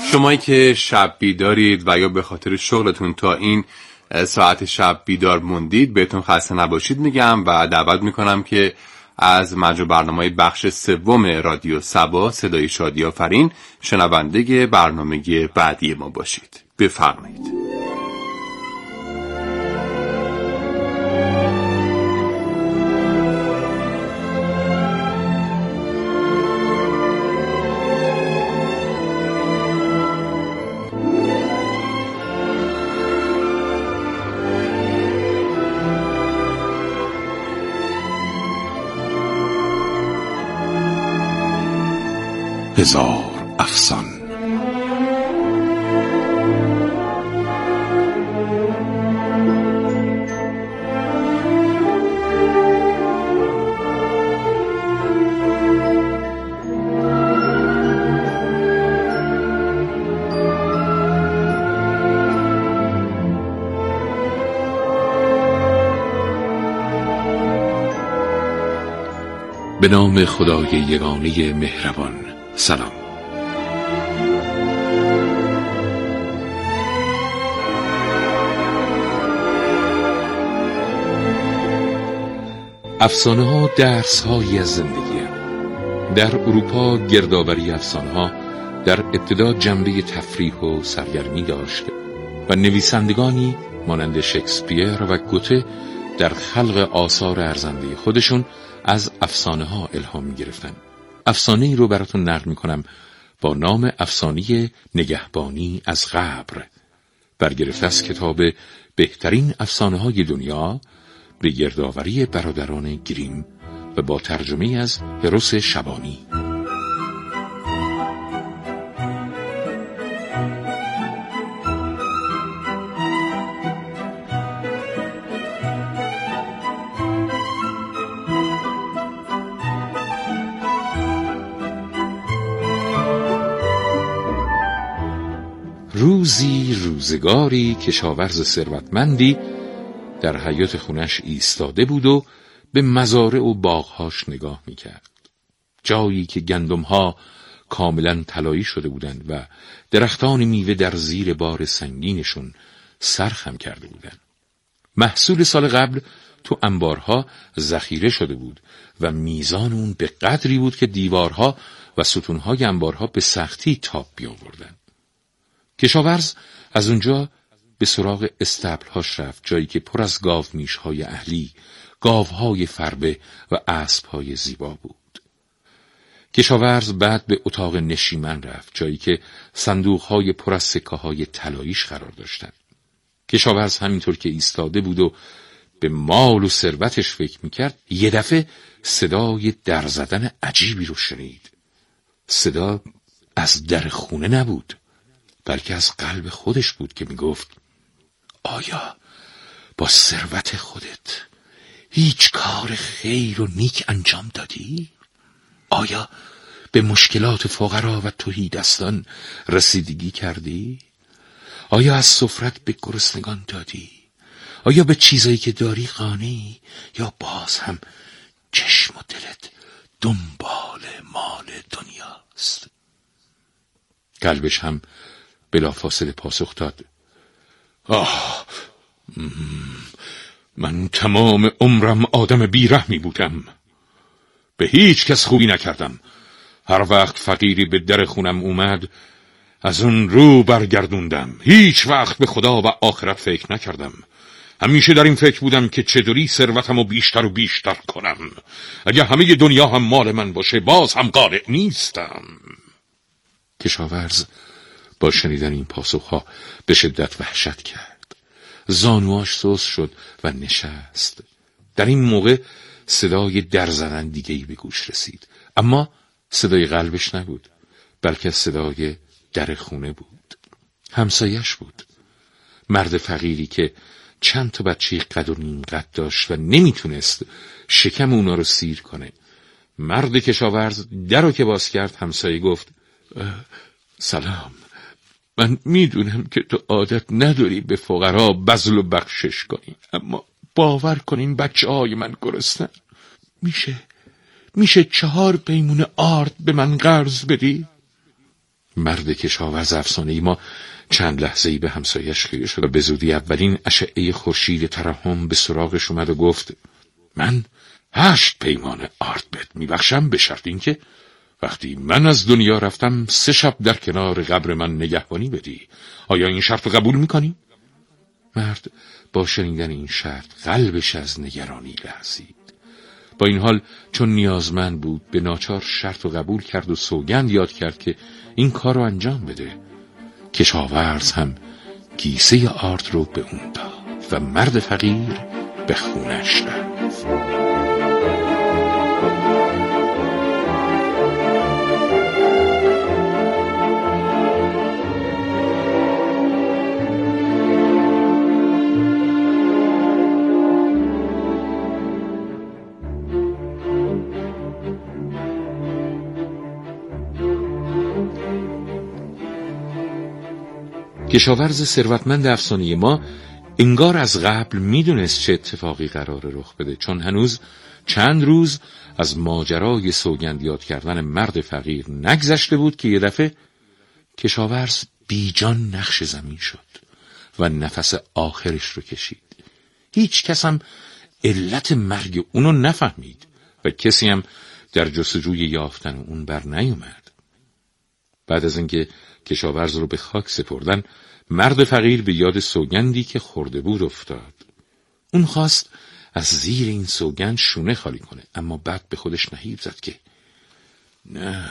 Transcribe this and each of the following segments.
شمایی که شب بیدارید و یا به خاطر شغلتون تا این ساعت شب بیدار موندید بهتون خسته نباشید میگم و دعوت میکنم که از مجموع برنامه‌های بخش سوم رادیو صبا صدای شادی آفرین شنونده برنامه بعدی ما باشید. بفرمایید. هزار افسان. به نام خدای یگانه مهربان. سلام. افسانه ها درس هایی از زندگی هست. در اروپا گردآوری افسانه ها در ابتدا جنبه تفریح و سرگرمی داشت و نویسندگانی مانند شکسپیر و گوته در خلق آثار ارزنده خودشون از افسانه ها الهام می گرفتن. افسانه ای رو براتون نقل می کنم با نام افسانه نگهبانی از قبر، برگرفته از کتاب بهترین افسانه های دنیا به گردآوری برادران گریم و با ترجمه از هروس شبانی. روزگاری کشاورز ثروتمندی در حیاط خونش ایستاده بود و به مزارع و باغهاش نگاه میکرد. جایی که گندمها کاملا طلایی شده بودند و درختان میوه در زیر بار سنگینشون سرخم کرده بودند. محصول سال قبل تو انبارها ذخیره شده بود و میزان اون به قدری بود که دیوارها و ستونهای انبارها به سختی تاب بیاوردند. کشاورز از اونجا به سراغ استبل‌هاش رفت، جایی که پر از گاومیش‌های اهلی، گاوهای فربه و اسب‌های زیبا بود. کشاورز بعد به اتاق نشیمن رفت، جایی که صندوق‌های پر از سکه‌های طلاییش قرار داشتند. کشاورز همینطور که ایستاده بود و به مال و ثروتش فکر می‌کرد، یه دفعه صدای در زدن عجیبی رو شنید. صدا از در خونه نبود، بلکه از قلب خودش بود که میگفت: آیا با ثروت خودت هیچ کار خیر و نیک انجام دادی؟ آیا به مشکلات فقرا و تهیدستان رسیدگی کردی؟ آیا از سفرت به گرسنگان دادی؟ آیا به چیزایی که داری قانعی یا باز هم چشم و دلت دنبال مال دنیاست؟ قلبش هم بلافاصله پاسخ داد: من تمام عمرم آدم بیرحمی بودم، به هیچ کس خوبی نکردم. هر وقت فقیری به در خونم اومد از اون رو برگردوندم. هیچ وقت به خدا و آخرت فکر نکردم. همیشه در این فکر بودم که چطوری ثروتمو بیشتر و بیشتر کنم. اگه همه دنیا هم مال من باشه باز هم قانع نیستم. کشاورز با شنیدن این پاسخها به شدت وحشت کرد. زانواش سست شد و نشست. در این موقع صدای در زدن دیگه‌ای به گوش رسید، اما صدای قلبش نبود، بلکه صدای در خونه بود. همسایش بود. مرد فقیری که چند تا بچه قد و نیم قد داشت و نمیتونست شکم اونا رو سیر کنه. مرد کشاورز در رو که باز کرد، همسایه گفت: سلام، من میدونم که تو عادت نداری به فقرا بذل و بخشش کنی، اما باور کنین بچه‌های من گرسنن. میشه 4 پیمونه آرد به من قرض بدی؟ مرد کشاورز افسانه‌ای ما چند لحظه‌ای به همسایش خیره شد و به زودی اولین اشعه خورشید ترحم به سراغش اومد و گفت: من 8 پیمان آرد بهت میبخشم، به شرط اینکه وقتی من از دنیا رفتم 3 شب در کنار قبر من نگهبانی بدی. آیا این شرط رو قبول میکنی؟ مرد با شنیدن این شرط قلبش از نگرانی لرزید. با این حال چون نیازمند بود به ناچار شرط رو قبول کرد و سوگند یاد کرد که این کار رو انجام بده. کشاورز هم کیسه آرد رو به اون داد و مرد فقیر به خونش رفت. کشاورز ثروتمند افسانه‌ای ما انگار از قبل میدونست چه اتفاقی قراره رخ بده، چون هنوز چند روز از ماجرای سوگند یاد کردن مرد فقیر نگذشته بود که یه دفعه کشاورز بیجان نقش زمین شد و نفس آخرش رو کشید. هیچ کس هم علت مرگ اونو نفهمید و کسی هم در جستجوی یافتن اون بر نیومد. بعد از اینکه کشاورز رو به خاک سپردن، مرد فقیر به یاد سوگندی که خورده بود افتاد. اون خواست از زیر این سوگند شونه خالی کنه، اما بعد به خودش نهیب زد که نه،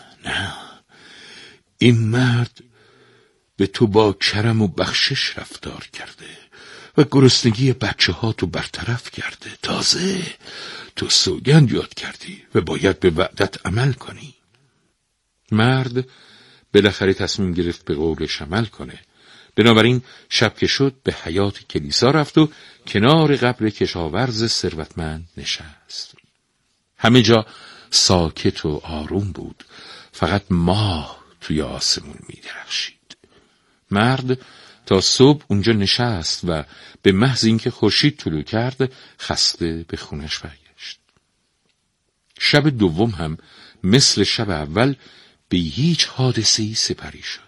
این مرد به تو با کرم و بخشش رفتار کرده و گرسنگی بچه ها تو برطرف کرده. تازه تو سوگند یاد کردی و باید به وعدت عمل کنی. مرد بالاخره تصمیم گرفت به قولش عمل کنه. بنابراین شب که شد به حیاط کلیسا رفت و کنار قبر کشاورز ثروتمند نشست. همه جا ساکت و آروم بود، فقط ماه توی آسمون می‌درخشید. مرد تا صبح اونجا نشست و به محض اینکه خورشید طلوع کرد خسته به خونش برگشت. شب دوم هم مثل شب اول به هیچ حادثه‌ای سپری شد.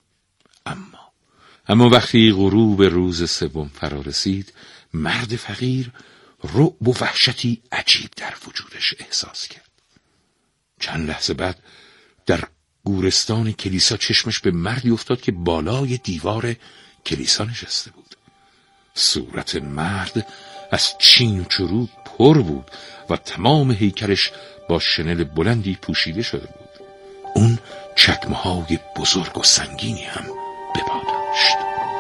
اما وقتی غروب روز سوم فرا رسید، مرد فقیر رعب و وحشتی عجیب در وجودش احساس کرد. چند لحظه بعد در گورستان کلیسا چشمش به مردی افتاد که بالای دیوار کلیسا نشسته بود. صورت مرد از چین و چروک پر بود و تمام هیکلش با شنل بلندی پوشیده شده بود. اون چکمه‌های بزرگ و سنگینی هم به پا داشت.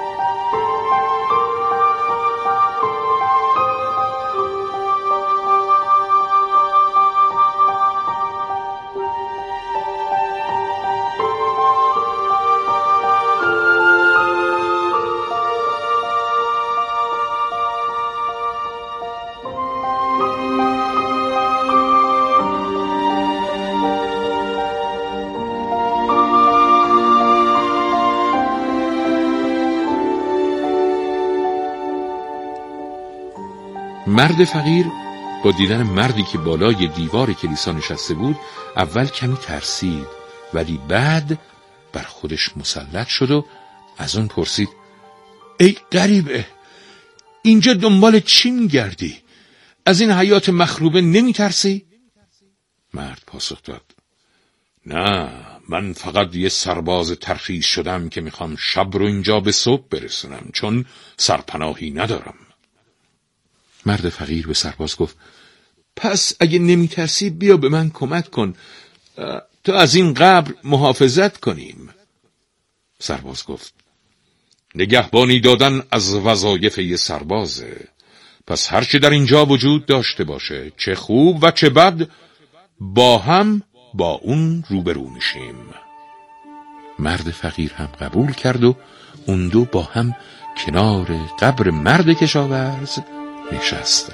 مرد فقیر با دیدن مردی که بالای دیوار کلیسا نشسته بود اول کمی ترسید، ولی بعد بر خودش مسلط شد و از اون پرسید: ای غریبه، اینجا دنبال چی میگردی؟ از این حیات مخروبه نمی ترسی؟ مرد پاسخ داد: نه، من فقط یه سرباز ترخیص شدم که میخوام شب رو اینجا به صبح برسونم، چون سرپناهی ندارم. مرد فقیر به سرباز گفت: پس اگه نمی ترسی بیا به من کمک کن تا از این قبر محافظت کنیم. سرباز گفت: نگهبانی دادن از وظایف یه سربازه، پس هر چی در اینجا وجود داشته باشه، چه خوب و چه بد، با هم با اون روبرو میشیم. مرد فقیر هم قبول کرد و اون دو با هم کنار قبر مرد کشاورز نشستند.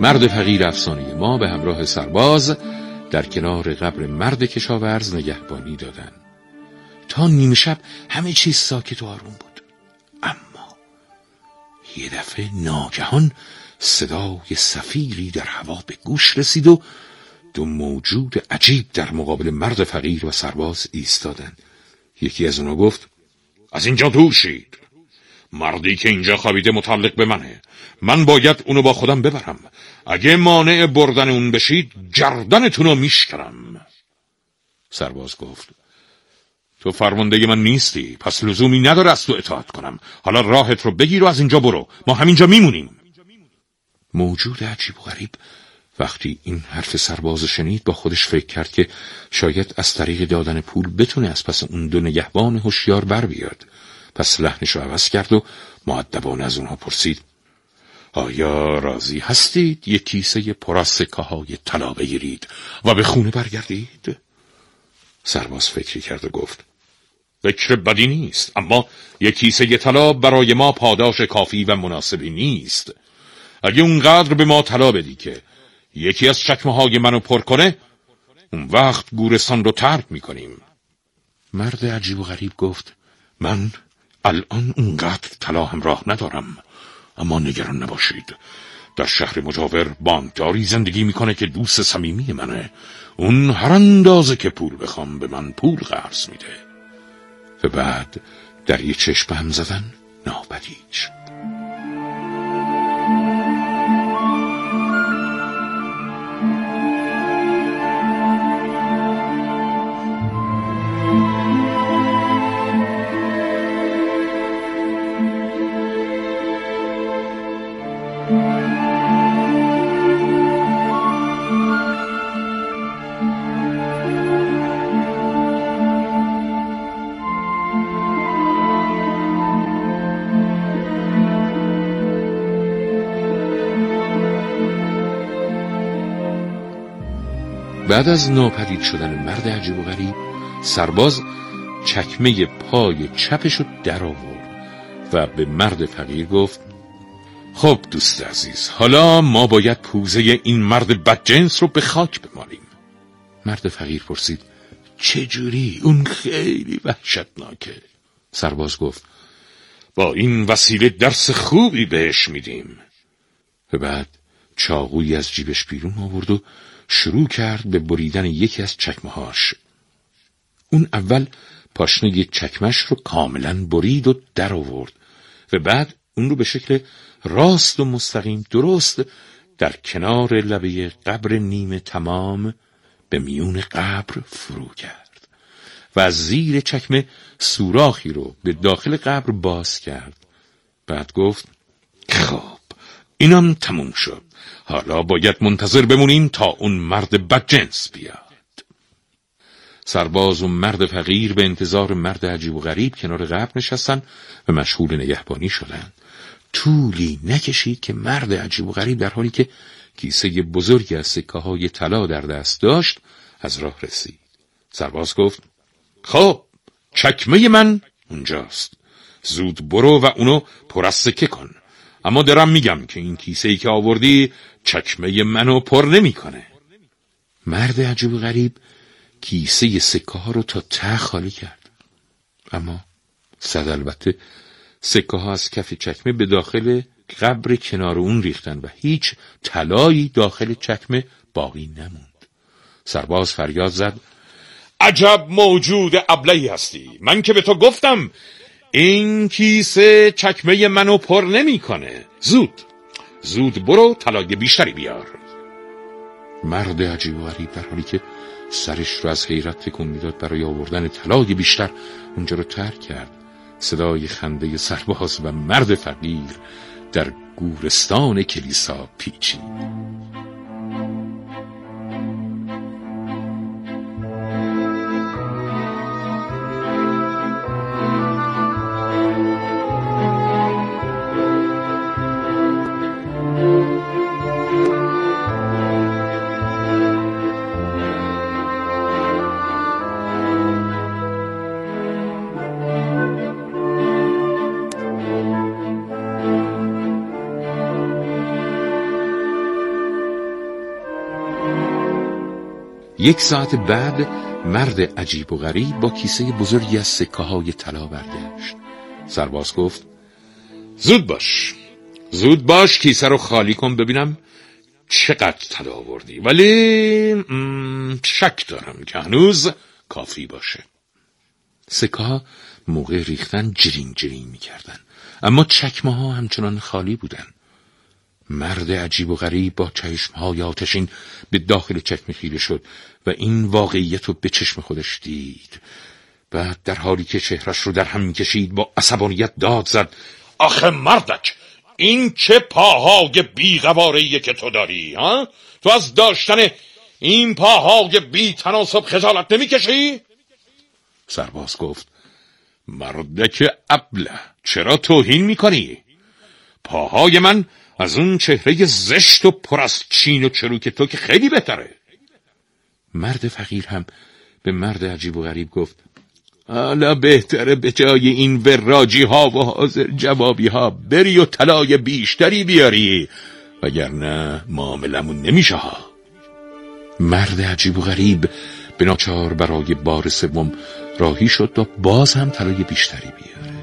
مرد فقیر افسانه ما به همراه سرباز در کنار قبر مرد کشاورز نگهبانی دادند. تا نیمه شب همه چیز ساکت و آروم بود. اما یه دفعه ناگهان صدای صفیری در هوا به گوش رسید و دو موجود عجیب در مقابل مرد فقیر و سرباز ایستادند. یکی از اونا گفت: از اینجا دور شید. مردی که اینجا خوابیده متعلق به منه. من باید اونو با خودم ببرم. اگه مانع بردن اون بشید گردنتونو میشکنم. سرباز گفت: تو فرمانده من نیستی، پس لزومی نداره از تو اطاعت کنم. حالا راحت رو بگیر و از اینجا برو. ما همینجا میمونیم. موجود عجیب و غریب وقتی این حرف سرباز شنید با خودش فکر کرد که شاید از طریق دادن پول بتونه از پس اون دو نگهبان هوشیار بر بیاد. پس لحنش رو عوض کرد و مؤدبانه از اونها پرسید: آیا راضی هستید یک کیسه پر از سکه‌های طلا بگیرید و به خونه برگردید؟ سرباز فکری کرد و گفت: فکر بدی نیست، اما یک کیسه طلا برای ما پاداش کافی و مناسبی نیست. اگه اونقدر به ما طلا بدی که یکی از چکمه‌های منو پر کنه، اون وقت گورستان رو ترک میکنیم. مرد عجیب و غریب گفت: من الان اونقدر طلا همراه ندارم، اما نگران نباشید. در شهر مجاور بانکداری زندگی میکنه که دوست صمیمی منه. اون هر اندازه که پول بخوام به من پول قرض میده. و بعد در یه چشم به هم زدن ناپدید شد. بعد از ناپدید شدن مرد عجیب و غریب، سرباز چکمه پای چپش رو در آورد و به مرد فقیر گفت: خب دوست عزیز، حالا ما باید پوزه این مرد بدجنس رو به خاک بمالیم. مرد فقیر پرسید: چجوری؟ اون خیلی وحشتناکه. سرباز گفت: با این وسیله درس خوبی بهش میدیم. و بعد چاقویی از جیبش بیرون آورد و شروع کرد به بریدن یکی از چکمه‌هاش. اون اول پاشنه یک چکمش رو کاملا برید و در آورد و بعد اون رو به شکل راست و مستقیم درست در کنار لبه قبر نیمه تمام به میون قبر فرو کرد و از زیر چکمه سوراخی رو به داخل قبر باز کرد. بعد گفت: خب اینم تموم شد. حالا باید منتظر بمونیم تا اون مرد بدجنس بیاد. سرباز و مرد فقیر به انتظار مرد عجیب و غریب کنار قبر نشستن و مشغول نگهبانی شدن. طولی نکشید که مرد عجیب و غریب در حالی که کیسه بزرگی از سکه‌های طلا در دست داشت از راه رسید. سرباز گفت: خب چکمه من اونجاست. زود برو و اونو پر از سکه کن. اما درم میگم که این کیسه‌ای که آوردی چکمه منو پر نمی‌کنه. مرد عجیب و غریب کیسه سکه ها رو تا ته خالی کرد. اما صد البته سکه ها از کف چکمه به داخل قبر کنار اون ریختن و هیچ طلایی داخل چکمه باقی نموند. سرباز فریاد زد: عجب موجود ابلهی هستی! من که به تو گفتم این کیسه چکمه منو پر نمی کنه. زود برو طلای بیشتری بیار. مرد عجیب و غریب در حالی که سرش رو از حیرت تکون میداد برای آوردن طلای بیشتر اونجا رو ترک کرد. صدای خنده سرباز و مرد فقیر در گورستان کلیسا پیچید. 1 ساعت بعد مرد عجیب و غریب با کیسه بزرگی از سکه‌های طلا برگشت. سرباز گفت: زود باش کیسه رو خالی کن ببینم چقدر طلا آوردی، ولی شک دارم که هنوز کافی باشه. سکه‌ها موقع ریختن جرینگ جرینگ می‌کردن، اما چکمه‌ها همچنان خالی بودن. مرد عجیب و غریب با چشم‌های آتشین به داخل چکمه خیره شد و این واقعیت رو به چشم خودش دید. بعد در حالی که چهرش رو در هم می‌کشید با عصبانیت داد زد: آخه مردک، این چه پاهای بی‌قواره‌ایه که تو داری؟ ها؟ تو از داشتن این پاهای بی‌تناسب خجالت نمی‌کشی؟ سرباز گفت: مردک ابله، چرا توهین می‌کنی؟ پاهای من از اون چهره زشت و پر از چین و چروک تو که خیلی بهتره. مرد فقیر هم به مرد عجیب و غریب گفت: حالا بهتره به جای این وراجی ها و حاضر جوابی ها بری و طلای بیشتری بیاری، وگرنه معاملمون نمیشه ها. مرد عجیب و غریب به ناچار برای بار سوم راهی شد تا باز هم طلای بیشتری بیاره.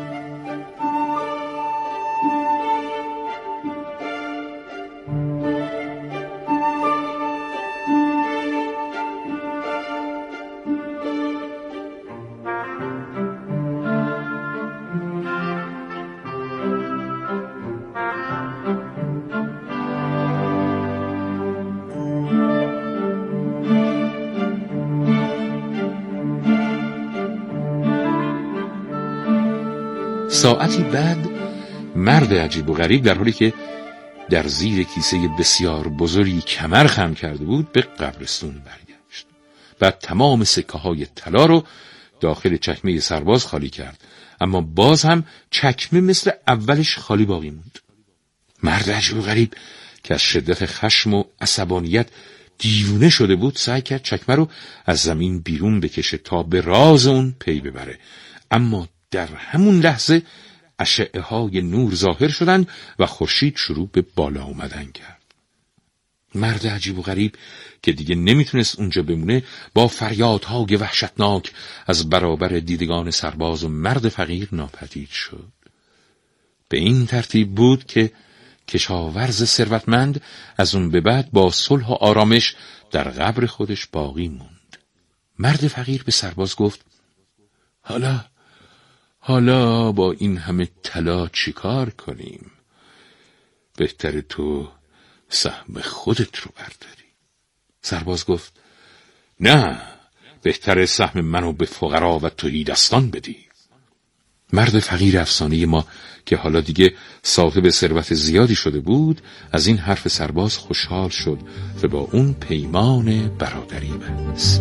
ساعتی بعد مرد عجیب و غریب در حالی که در زیر کیسه بسیار بزرگی کمر خم کرده بود به قبرستون برگشت. بعد تمام سکه‌های طلا رو داخل چکمه سرباز خالی کرد، اما باز هم چکمه مثل اولش خالی باقی موند. مرد عجیب و غریب که از شدت خشم و عصبانیت دیوونه شده بود سعی کرد چکمه رو از زمین بیرون بکشه تا به راز اون پی ببره، اما در همون لحظه اشعه‌های نور ظاهر شدند و خورشید شروع به بالا اومدن کرد. مرد عجیب و غریب که دیگه نمیتونست اونجا بمونه با فریادهای وحشتناک از برابر دیدگان سرباز و مرد فقیر ناپدید شد. به این ترتیب بود که کشاورز ثروتمند از اون به بعد با صلح و آرامش در قبر خودش باقی موند. مرد فقیر به سرباز گفت: حالا با این همه طلا چیکار کنیم؟ بهتره تو سهم خودت رو برداری. سرباز گفت: نه، بهتره سهم منو به فقرا و تهیدستان بدی. مرد فقیر افسانه ما که حالا دیگه صاحب ثروت زیادی شده بود از این حرف سرباز خوشحال شد و با اون پیمان برادری بست.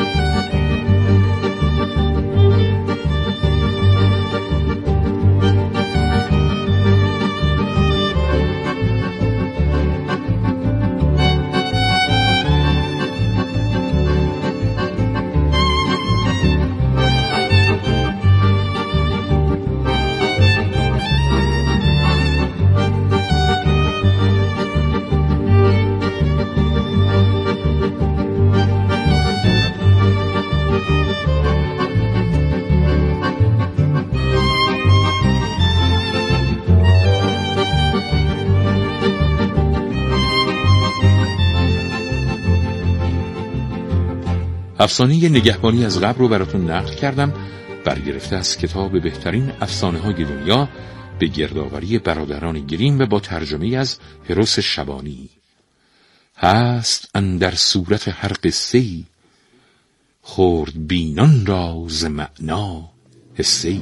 افسانه نگهبانی از قبر رو براتون نقل کردم، برگرفته از کتاب بهترین افسانه های دنیا به گردآوری برادران گریم و با ترجمه از هروس شبانی. هست اندر صورت هر قصه‌ای، خرد بینان را ز معنا حصه‌ای.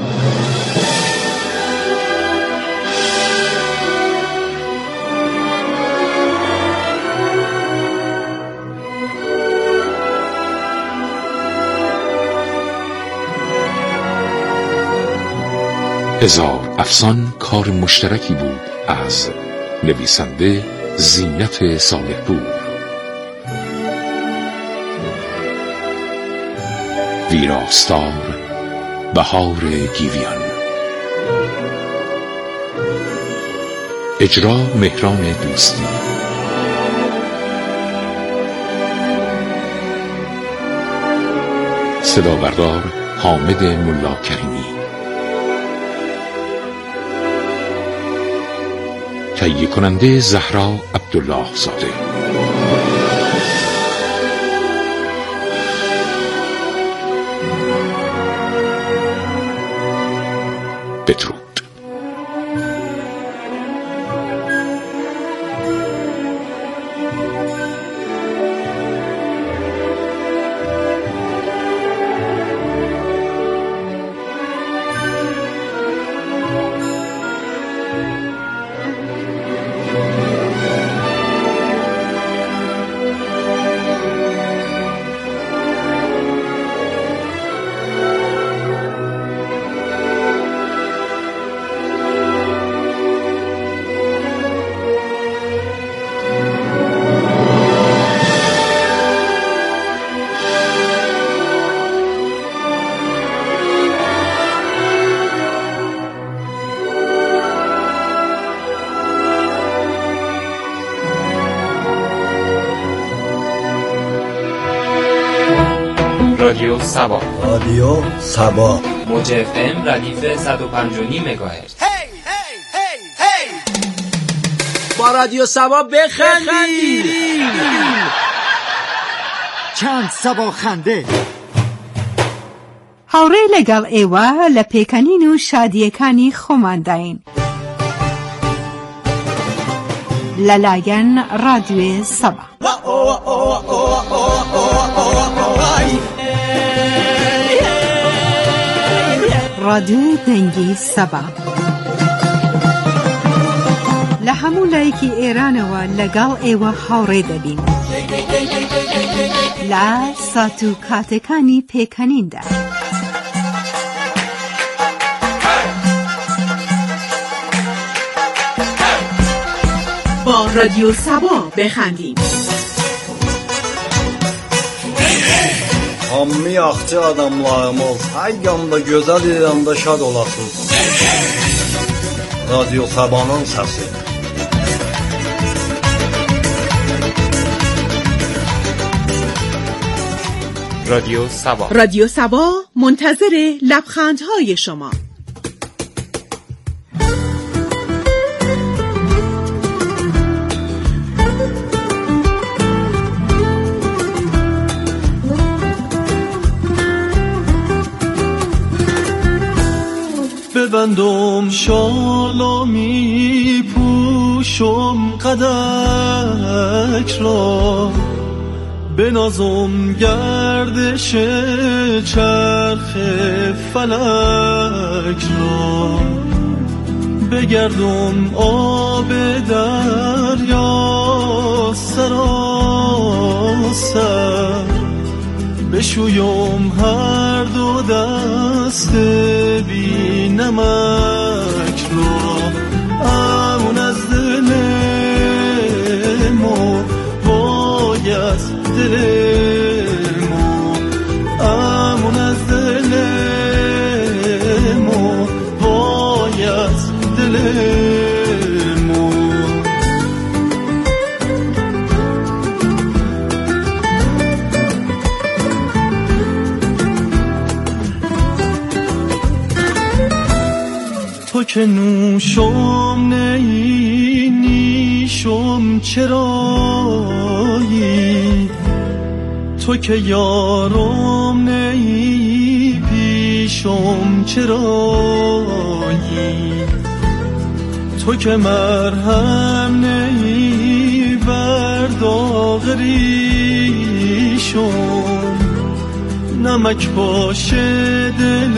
هزار افسان کار مشترکی بود از نویسنده زینت صالح‌پور، ویراستار بهار گیویان، اجرا مهران دوستی، صدا بردار حامد ملا کریمی. تهیه کننده زهرا عبدالله زاده. بدرود. رادیو سبا. رادیو سبا. موج FM ردیف 105.9 مگاهرتز. با رادیو سبا بخندید. چند سبا خنده. هاوڕێ لەگەڵ ئێوە لە پێکەنین و شادیەکانی خۆمانداین لەلایەن رادیۆی سەبا. رادیۆی دەنگی سەبا لە هەموو لایەکی ئێرانەوە لەگەڵ ئێوە هاوڕێ دەبین لە سات و کاتەکانی پێکەنیندا. با رادیو سبا بخندیم. Hammi yaxçı adamlarımız, hər yanda gözəl, yanda şad olasınız. Radyo Sabanın səsi. رادیو سبا. رادیو سبا منتظر لبخندهای شما. ببندم شال می پوشم قدک را، بنازم گردش چرخ فلک را، بگردم آب دریا سراسر، بشویم هر دو دست بی نمک را. امون از دل ما باید دل ما، امون از دل ما باید دل ما. تو که نوشم نی نیشم چرایی، تو که یارم نی پیشم چرایی، تو که مرهم نی بر داغ ریشم، نمک باشه دل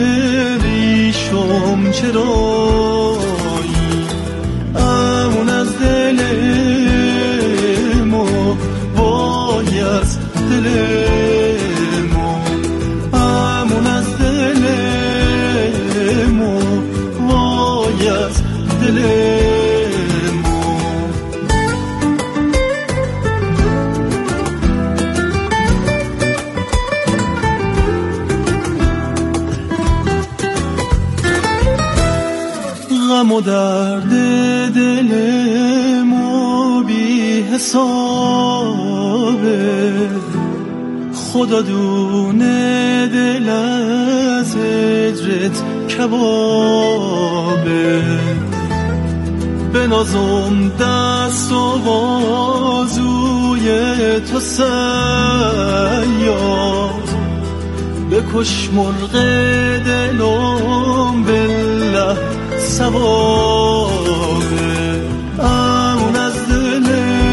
ریشم چرایی. امون از دل ما باید دل ما، امون از دل ما باید دل ما. غم و درد دل ما بی حسابه، خدا دونه دل از هجرت کبابه، بنازم دست و بازوی تو صیاد، بکش مرغ دلم بالله ثوابه. امون از دل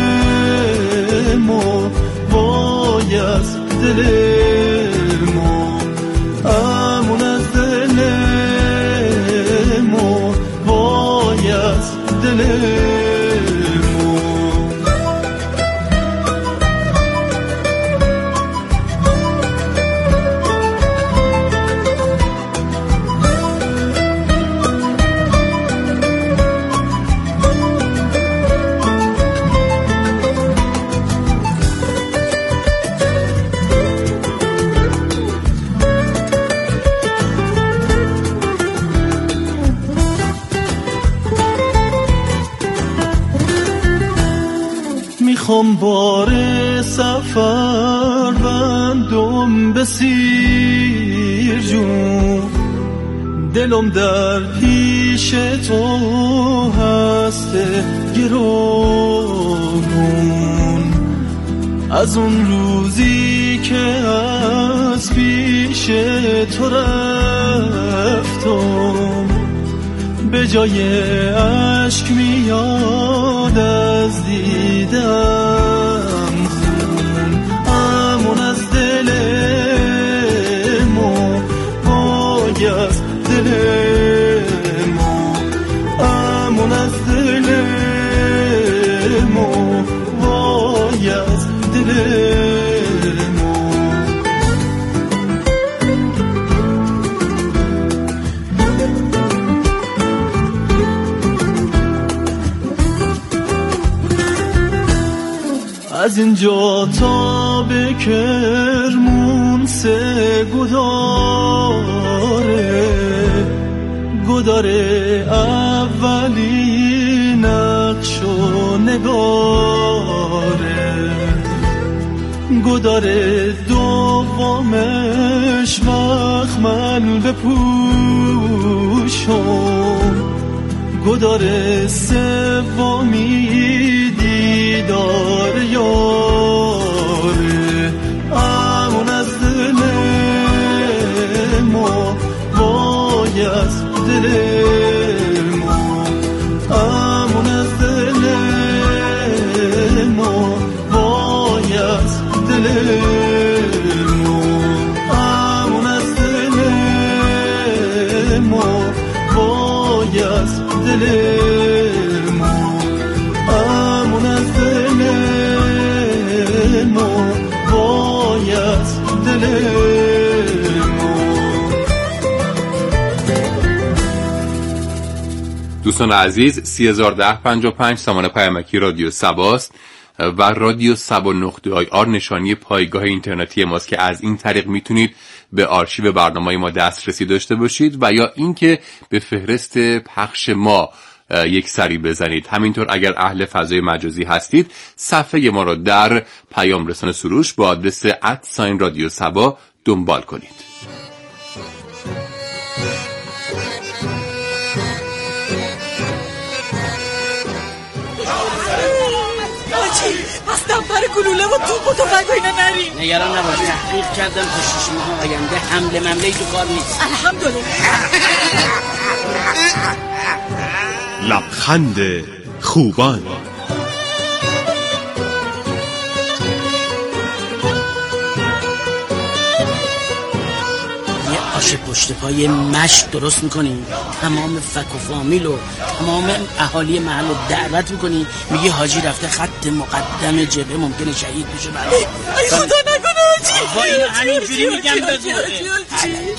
ما وای از دل ما، امون از دل ما وای از دل ما. میخوام بار سفر بندم به سیر جون، دلم در پیش تو هسته گرون. از اون روزی که از پیش تو رفتم، به جای عشق میاد از دیدم خون. امون از دل ما وای از دل ما، امون از دل ما وای از دل ما. از اینجا تا به کرمون سه گداره اولی نقش و نگاره، گداره دومش مخمل بپوشم، گداره سومی دیدار یاره. امون از دل ما وای از دل ما، امون از دل ما وای از دل ما، امون از دل ما وای از دل ما، امون از دل ما وای از دل ما. دوستان عزیز، 301055 سامان پیامکی رادیو سباست و رادیو سبا.ir نشانی پایگاه اینترنتی ماست که از این طریق میتونید به آرشیو برنامه‌های ما دسترسی داشته باشید و یا اینکه به فهرست پخش ما یک سری بزنید. همینطور اگر اهل فضای مجازی هستید صفحه ما را در پیام رسان سروش با آدرس @رادیو سبا دنبال کنید. پس دمپر گلوله و توپ و تفنگ و اینا نریم. نگران نباش، تحقیق کردم تا 6 ماه آینده حمله ممله‌ای تو کار نیست. الحمدلله. لبخند خوبان. آش پشت پای مشت درست میکنی، تمام فک و فامیل و تمام اهالی محل رو دعوت میکنی، میگی حاجی رفته خط مقدم جبهه ممکنه شهید بشه. ای خدا نکنه حاجی. با این همینجوری میگم بگو.